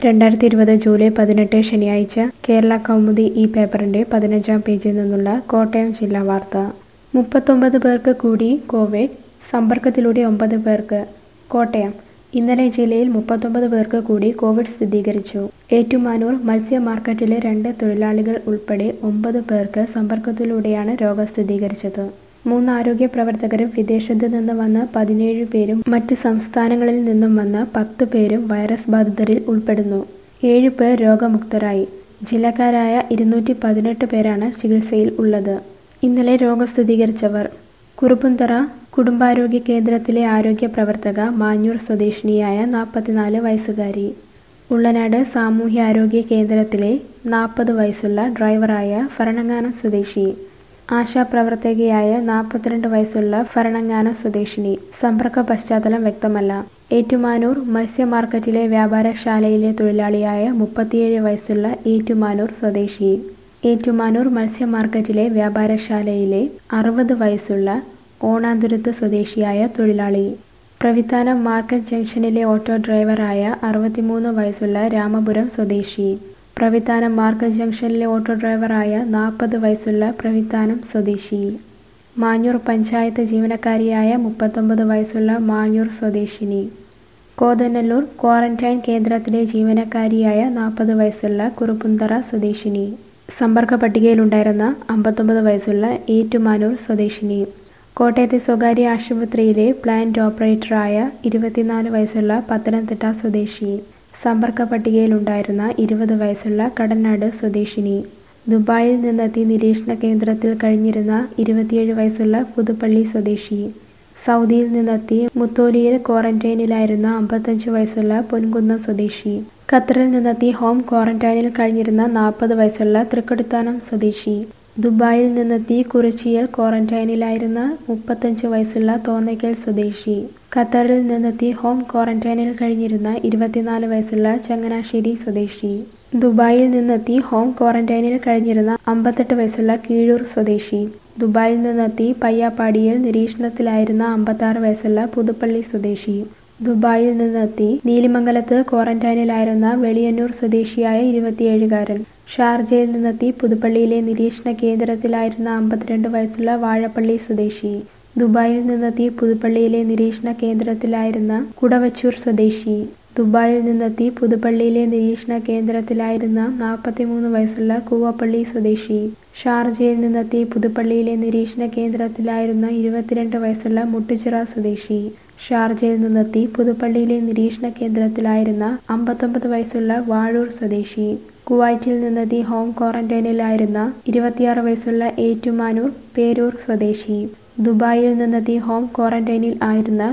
2020 July 18 ശനിയാഴ്ച കേരള കൗമുദി ഈ പേപ്പറിന്റെ 15-ാം പേജിൽ നിന്നുള്ള കോട്ടയം ജില്ലാ വാർത്ത. 39 പേർക്ക് കൂടി കോവിഡ്, സമ്പർക്കത്തിലൂടെ 9 പേർക്ക്. കോട്ടയം ഇന്നലെ ജില്ലയിൽ 39 പേർക്ക് കൂടി കോവിഡ് സ്ഥിരീകരിച്ചു. ഏറ്റുമാനൂർ മത്സ്യ മാർക്കറ്റിലെ 2 തൊഴിലാളികൾ ഉൾപ്പെടെ 9 പേർക്ക് സമ്പർക്കത്തിലൂടെയാണ് രോഗം സ്ഥിരീകരിച്ചത്. 3 ആരോഗ്യ പ്രവർത്തകരും വിദേശത്ത് നിന്ന് വന്ന 17 പേരും മറ്റ് സംസ്ഥാനങ്ങളിൽ നിന്നും വന്ന 10 പേരും വൈറസ് ബാധിതരിൽ ഉൾപ്പെടുന്നു. 7 പേർ രോഗമുക്തരായി. ജില്ലക്കാരായ 218 പേരാണ് ചികിത്സയിൽ ഉള്ളത്. ഇന്നലെ രോഗം സ്ഥിരീകരിച്ചവർ: കുറുപ്പുംതറ കുടുംബാരോഗ്യ കേന്ദ്രത്തിലെ ആരോഗ്യ പ്രവർത്തക, മാഞ്ഞൂർ സ്വദേശിനിയായ 44 വയസ്സുകാരി. ഉള്ളനാട് സാമൂഹ്യാരോഗ്യ കേന്ദ്രത്തിലെ 40 വയസ്സുള്ള ഡ്രൈവറായ ഭരണങ്ങാനം സ്വദേശി. ആശാപ്രവർത്തകയായ 42 വയസ്സുള്ള ഭരണങ്ങാനം സ്വദേശിനി. സമ്പർക്ക പശ്ചാത്തലം വ്യക്തമല്ല. ഏറ്റുമാനൂർ മത്സ്യ മാർക്കറ്റിലെ വ്യാപാരശാലയിലെ തൊഴിലാളിയായ 37 വയസ്സുള്ള ഏറ്റുമാനൂർ സ്വദേശി. ഏറ്റുമാനൂർ മത്സ്യ മാർക്കറ്റിലെ വ്യാപാരശാലയിലെ 60 വയസ്സുള്ള ഓണാന്തുരുത്ത് സ്വദേശിയായ തൊഴിലാളി. പ്രവിത്താനം മാർക്കറ്റ് ജംഗ്ഷനിലെ ഓട്ടോ ഡ്രൈവറായ 63 വയസ്സുള്ള രാമപുരം സ്വദേശി. പ്രവിത്താനം മാർക്കറ്റ് ജംഗ്ഷനിലെ ഓട്ടോ ഡ്രൈവറായ 40 വയസ്സുള്ള പ്രവിത്താനം സ്വദേശി. മാഞ്ഞൂർ പഞ്ചായത്ത് ജീവനക്കാരിയായ 39 വയസ്സുള്ള മാഞ്ഞൂർ സ്വദേശിനി. കോതനല്ലൂർ ക്വാറന്റൈൻ കേന്ദ്രത്തിലെ ജീവനക്കാരിയായ 40 വയസ്സുള്ള കുറുപ്പുംതറ സ്വദേശിനി. സമ്പർക്ക പട്ടികയിലുണ്ടായിരുന്ന 59 വയസ്സുള്ള ഏറ്റുമാനൂർ സ്വദേശിനി. കോട്ടയത്തെ സ്വകാര്യ ആശുപത്രിയിലെ പ്ലാന്റ് ഓപ്പറേറ്ററായ 24 വയസ്സുള്ള പത്തനംതിട്ട സ്വദേശി. സമ്പർക്ക പട്ടികയിലുണ്ടായിരുന്ന 20 വയസ്സുള്ള കടനാട് സ്വദേശിനി. ദുബായിൽ നിന്നെത്തി നിരീക്ഷണ കേന്ദ്രത്തിൽ കഴിഞ്ഞിരുന്ന 27 വയസ്സുള്ള പുതുപ്പള്ളി സ്വദേശി. സൗദിയിൽ നിന്നെത്തി മുത്തോലിയിൽ ക്വാറന്റൈനിലായിരുന്ന 55 വയസ്സുള്ള പൊൻകുന്നം സ്വദേശി. ഖത്തറിൽ നിന്നെത്തി ഹോം ക്വാറന്റൈനിൽ കഴിഞ്ഞിരുന്ന 40 വയസ്സുള്ള തൃക്കൊടിത്താനം സ്വദേശി. ദുബായിൽ നിന്നെത്തി കുറിച്ചിയിൽ ക്വാറന്റൈനിലായിരുന്ന 35 വയസ്സുള്ള തോന്നയ്ക്കൽ സ്വദേശി. ഖത്തറിൽ നിന്നെത്തി ഹോം ക്വാറന്റൈനിൽ കഴിഞ്ഞിരുന്ന 24 വയസ്സുള്ള ചങ്ങനാശ്ശേരി സ്വദേശി. ദുബായിൽ നിന്നെത്തി ഹോം ക്വാറന്റൈനിൽ കഴിഞ്ഞിരുന്ന 58 വയസ്സുള്ള കീഴൂർ സ്വദേശി. ദുബായിൽ നിന്നെത്തി പയ്യാപ്പാടിയിൽ നിരീക്ഷണത്തിലായിരുന്ന 56 വയസ്സുള്ള പുതുപ്പള്ളി സ്വദേശി. ദുബായിൽ നിന്നെത്തി നീലിമംഗലത്ത് ക്വാറന്റൈനിലായിരുന്ന വെളിയന്നൂർ സ്വദേശിയായ 27-കാരൻ. ഷാർജയിൽ നിന്നെത്തി പുതുപ്പള്ളിയിലെ നിരീക്ഷണ കേന്ദ്രത്തിലായിരുന്ന 52 വയസ്സുള്ള വാഴപ്പള്ളി സ്വദേശി. ദുബായിൽ നിന്നെത്തി പുതുപ്പള്ളിയിലെ നിരീക്ഷണ കേന്ദ്രത്തിലായിരുന്ന കുടവച്ചൂർ സ്വദേശി. ദുബായിൽ നിന്നെത്തി പുതുപ്പള്ളിയിലെ നിരീക്ഷണ കേന്ദ്രത്തിലായിരുന്ന 43 വയസ്സുള്ള കൂവപ്പള്ളി സ്വദേശി. ഷാർജയിൽ നിന്നെത്തി പുതുപ്പള്ളിയിലെ നിരീക്ഷണ കേന്ദ്രത്തിലായിരുന്ന 22 വയസ്സുള്ള മുട്ടുചിറ സ്വദേശി. ഷാർജയിൽ നിന്നെത്തി പുതുപ്പള്ളിയിലെ നിരീക്ഷണ കേന്ദ്രത്തിലായിരുന്ന 59 വയസ്സുള്ള വാഴൂർ സ്വദേശി. കുവൈറ്റിൽ നിന്നെത്തി ഹോം ക്വാറന്റൈനിലായിരുന്ന 26 വയസ്സുള്ള ഏറ്റുമാനൂർ പേരൂർ സ്വദേശി. ദുബായിൽ നിന്നെത്തി ഹോം ക്വാറന്റൈനിൽ ആയിരുന്ന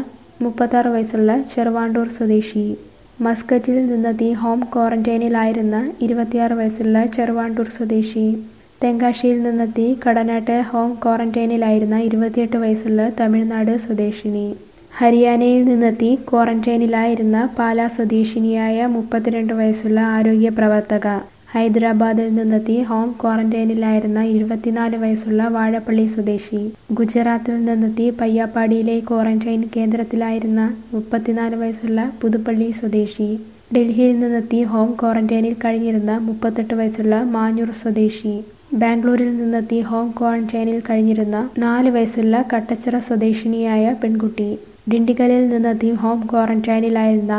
36 വയസ്സുള്ള ചെറുവാണ്ടൂർ സ്വദേശി. മസ്കറ്റിൽ നിന്നെത്തി ഹോം ക്വാറന്റൈനിലായിരുന്ന 26 വയസ്സുള്ള ചെറുവാണ്ടൂർ സ്വദേശി. തെങ്കാശിയിൽ നിന്നെത്തി കടനാട്ട് ഹോം ക്വാറന്റൈനിലായിരുന്ന 28 വയസ്സുള്ള തമിഴ്നാട് സ്വദേശിനി. ഹരിയാനയിൽ നിന്നെത്തി ക്വാറന്റൈനിലായിരുന്ന പാലാ സ്വദേശിനിയായ 32 വയസ്സുള്ള ആരോഗ്യ പ്രവർത്തക. ഹൈദരാബാദിൽ നിന്നെത്തി ഹോം ക്വാറന്റൈനിലായിരുന്ന 24 വയസ്സുള്ള വാഴപ്പള്ളി സ്വദേശി. ഗുജറാത്തിൽ നിന്നെത്തി പയ്യാപ്പാടിയിലെ ക്വാറന്റൈൻ കേന്ദ്രത്തിലായിരുന്ന 34 വയസ്സുള്ള പുതുപ്പള്ളി സ്വദേശി. ഡൽഹിയിൽ നിന്നെത്തി ഹോം ക്വാറന്റൈനിൽ കഴിഞ്ഞിരുന്ന 38 വയസ്സുള്ള മാഞ്ഞൂർ സ്വദേശി. ബാംഗ്ലൂരിൽ നിന്നെത്തി ഹോം ക്വാറന്റൈനിൽ കഴിഞ്ഞിരുന്ന 4 വയസ്സുള്ള കട്ടച്ചിറ സ്വദേശിനിയായ പെൺകുട്ടി. ഡിണ്ടിഗലിൽ നിന്നെത്തി ഹോം ക്വാറന്റൈനിലായിരുന്ന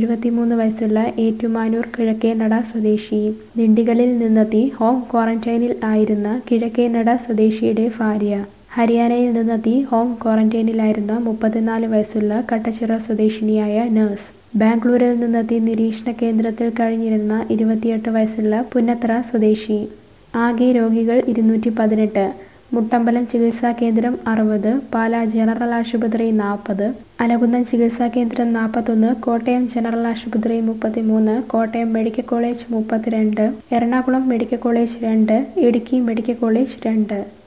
73 വയസ്സുള്ള ഏറ്റുമാനൂർ കിഴക്കേനട സ്വദേശി. ഡിണ്ടിഗലിൽ നിന്നെത്തി ഹോം ക്വാറന്റൈനിൽ ആയിരുന്ന കിഴക്കേനട സ്വദേശിയുടെ ഭാര്യ. ഹരിയാനയിൽ നിന്നെത്തി ഹോം ക്വാറന്റൈനിലായിരുന്ന 34 വയസ്സുള്ള കട്ടച്ചിറ സ്വദേശിനിയായ നഴ്സ്. ബാംഗ്ലൂരിൽ നിന്നെത്തി നിരീക്ഷണ കേന്ദ്രത്തിൽ കഴിഞ്ഞിരുന്ന 28 വയസ്സുള്ള പുന്നത്തറ സ്വദേശി. ആകെ രോഗികൾ 218. മുട്ടമ്പലം ചികിത്സാ കേന്ദ്രം 60, പാലാ ജനറൽ ആശുപത്രി 40, അലകുന്നം ചികിത്സാ കേന്ദ്രം 41, കോട്ടയം ജനറൽ ആശുപത്രി 33, Kottayam medical college 32, Ernakulam medical college 2, Idukki medical college 2.